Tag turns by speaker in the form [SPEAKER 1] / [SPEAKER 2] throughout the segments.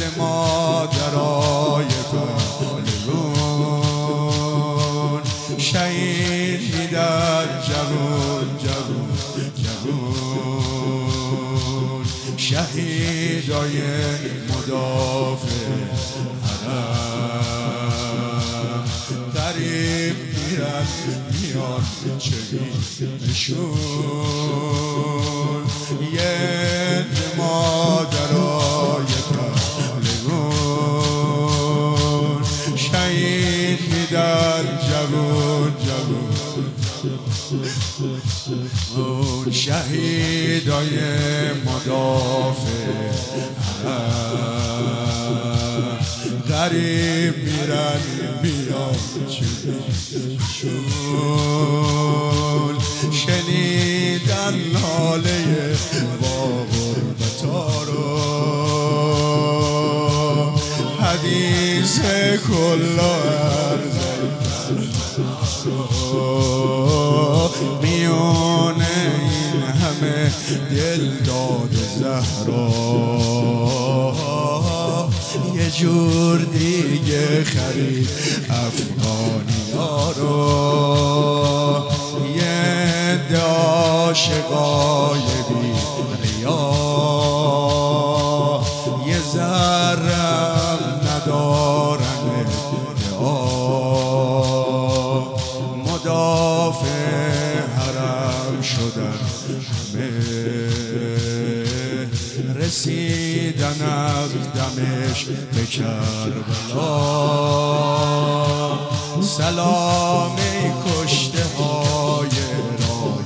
[SPEAKER 1] مادرای پهلوان شهید میدن جوون شهیدای مدافع حرم غریب میرن میان چه بیشون یه مادرای پهلوان شهید میدن جوون اون شهیدای مدافع حرم غریب میرن میان چشون شنیدن ناله با غربتا رو حدیث کل عرض میونه این همه دل داد زهرا یه جور دیگه خرید افغانی‌ها رو یه عده عاشقای بی ریا یه ذره‌ام ندارن مدافع حرم شدن همه رسیدن از دمشق به کربلا سلام ای کشته های راه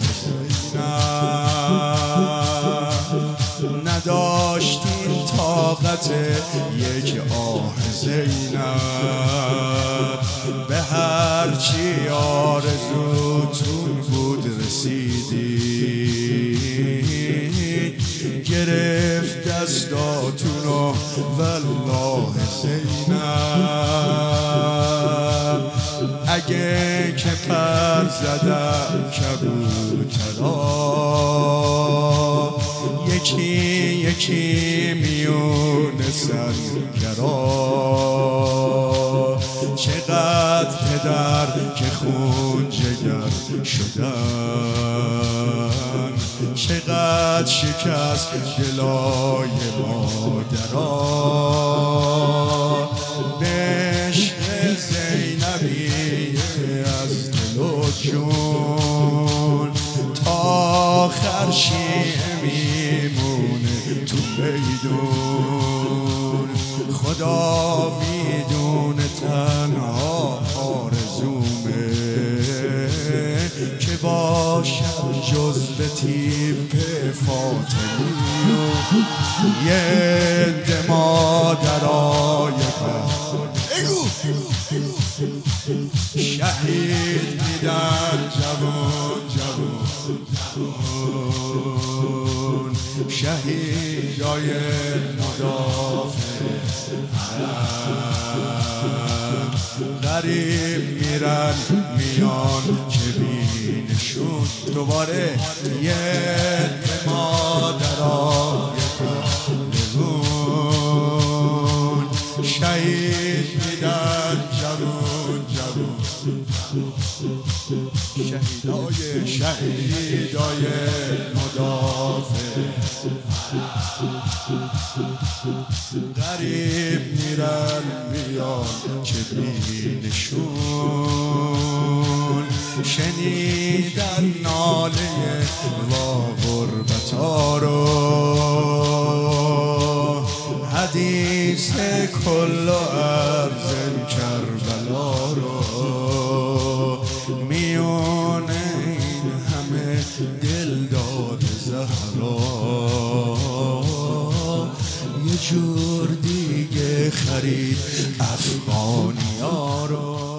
[SPEAKER 1] زینب نداشتین طاقت یک آه زینب به هرچی آرزوتون بود رسیدی گرفت دستاتونو والله زینب اگه که پر زدم کبوترا یکی میونه سرگرا چقدر پدر که خون جگر شدن چقدر شکست دلای مادرها به عشق زینبی از دل و جون تا آخر شیعه میمونه تو میدون خدا میدونه تنها آرزومه که باشم جز به تیپ فاطمی و یه عده مادرای شهید میدن جوون شهیدای مدافع حرم غریب میرن میان چه بینشون دوباره یه مادرای پهلوان شهید میدن جوون شهیدای مدافع غریب میرن میان چه بینشون شنیدن ناله وا غربتا رو حدیث کل عرض کربلا رو میونه این همه دل داد زهرا یه جور دیگه خرید افغانی‌ها رو